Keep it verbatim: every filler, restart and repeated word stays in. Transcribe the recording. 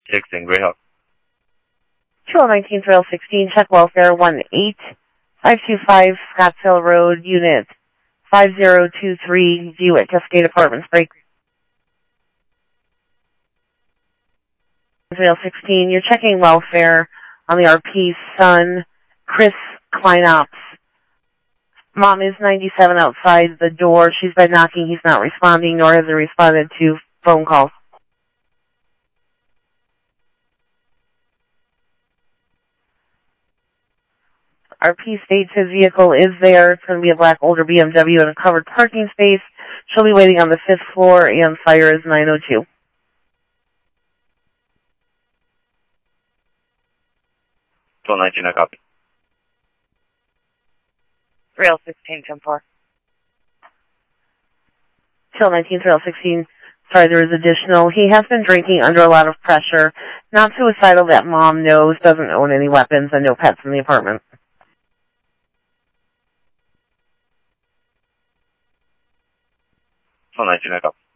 sixteen, Greyhawk. two oh nineteen, three oh sixteen, check welfare one eight five two five, Scottsdale Road, unit five zero two three, view at Cascade Apartments, break. three oh sixteen, you're checking welfare on the R P's son, Chris Kleinops. Mom is ninety-seven outside the door. She's been knocking. He's not responding, nor has he responded to phone calls. R P states his vehicle is there. It's going to be a black older B M W in a covered parking space. She'll be waiting on the fifth floor, and fire is nine oh two. two nineteen, I copy. three oh sixteen, ten four. two nineteen, three oh sixteen. Sorry, there is additional. He has been drinking under a lot of pressure. Not suicidal, that mom knows, doesn't own any weapons, and no pets in the apartment. two nineteen, I copy.